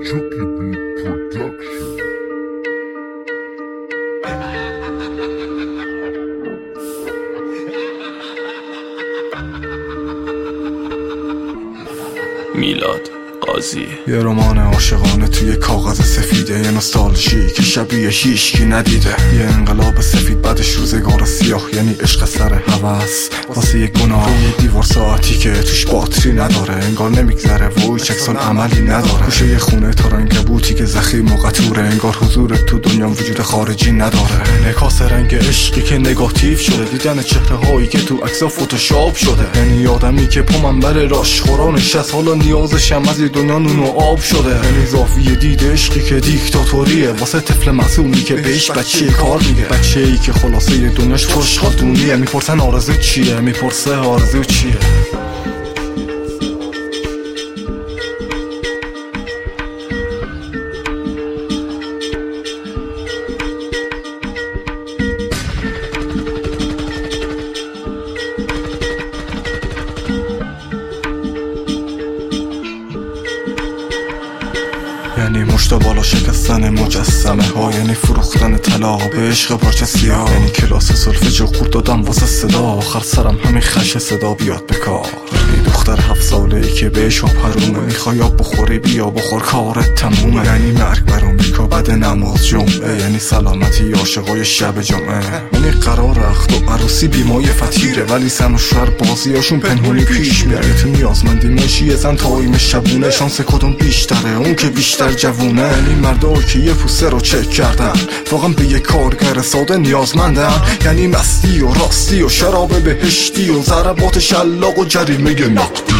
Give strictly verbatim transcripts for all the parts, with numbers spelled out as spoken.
میلاد قاضی. یه رمان عاشقانه توی کاغذ سفیده، یه نوستالژی که شبیه هیچکی ندیده، یه انقلاب سفید بعدش روزگار سیاه، یعنی عشق سر هوس واسه یه گناه، یه دیوار ساعتی که توش باتری نداره، انگار نمیگذره و هیچ عکسال عملی نداره، گوشه یه خونه تا رنگبوتی که زخیم و قطوره، انگار حضورت تو دنیا وجود خارجی نداره، نکاس رنگ عشقی که نگاتیو شده، دیدن چهره هایی که تو عکسا فتوشاپ شده، یعنی آدمی که پا منبر راشخورا نشست، حالا نیازشم از دنیا نون و آب شده، یعنی زاویه دید عشقی که دیکتاتوریه واسه طفل معصومی که بهش بچه کار میگه، بچه‌ای که خلاصه دنیاش توش خاتونیه، میپرسن آرزو چیه، میپرسه آرزو چیه. یعنی مشت بالا شکستن مجسمه ها، یعنی فروختن طلا به عشق پارچه سیاه، یعنی کلاس سولفژ خورد دادم واسه صدا، آخر سرم همین خش صدا بیاد به کار. یعنی دختر هفت ساله ای که بهش آب حرومه، میخوای آب بخوری بیا بخور کارت تمومه، یعنی مرگ بر آمریکا بعد نماز جمعه، یعنی سلامتی عاشقای شب جمعه، یعنی قرار اخت و عروسی بیمای فتیره، ولی سن و شوهر بازیاشون پنهونی پیش میره، تو نیازمندی مشی زن تایم شبونه، شانس کدوم بیشتره اون که بیشتر جوونه، یعنی مردا که یه پوسه رو چک کردن واقعا به یه کارگر ساده نیازمندن، یعنی مستی و راستی و شراب بهشتی و ضربات شلاق و جریمه نقدی.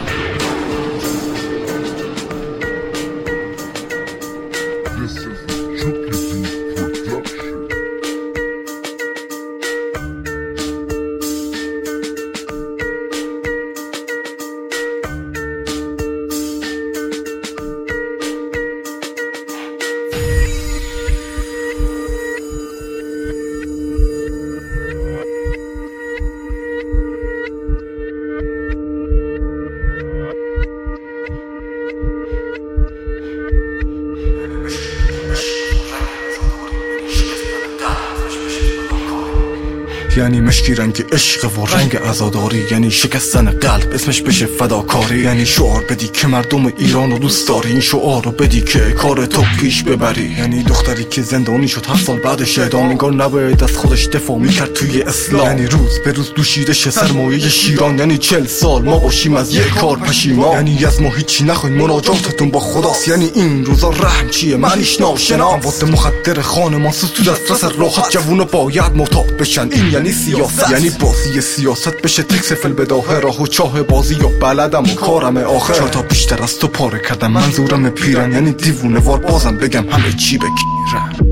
یعنی مشکی رنگ عشق و رنگ عزاداری، یعنی شکستن قلب اسمش بشه فداکاری، یعنی شعار بدی که مردم ایران رو دوست داری، این شعار رو بدی که کار تو پیش ببری، یعنی دختری که زندانی شد هفت سال بعدش اعدام، انگار نباید از خودش دفاع میکرد توی اسلام، یعنی روز به روز دوشیده شه سرمایه شیران، یعنی چل سال ما باشیم از یک کار پشیمان، یعنی از ما هیچی نخواین مناجاتتون با خداست، یعنی این روزا رحم چیه معنیش ناشناس، مواد مخدر خانمانسوز تو دسترس راحت، جوونا باید معتاد بشن، این یعنی سیاست، یعنی بازی سیاست بشه تکس فل بداهه، راه و چاه بازی یا بلدم و کارم آخر، چهار تا بیشتر از تو پاره کردم منظورم پیرن، یعنی دیوونه وار بازم بگم همه چی بگیرن.